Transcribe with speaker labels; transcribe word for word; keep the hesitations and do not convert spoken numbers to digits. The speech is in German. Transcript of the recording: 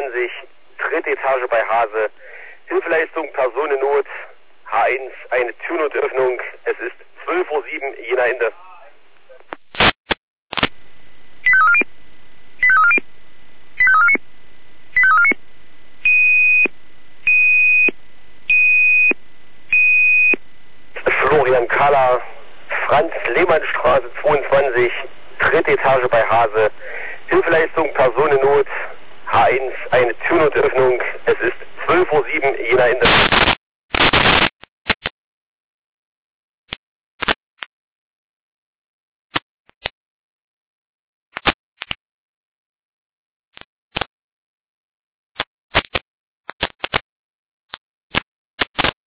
Speaker 1: zweiundzwanzig, dritte Etage bei Hase. Hilfeleistung, Personennot, H eins, eine Türnotöffnung. Es ist zwölf Uhr sieben, Jena Ende. Florian Kahler, Franz-Lehmann-Straße zweiundzwanzig, dritte Etage bei Hase. Hilfeleistung, Personennot, H eins, eine Türnotöffnung. Es ist zwölf Uhr sieben, Jena Ende.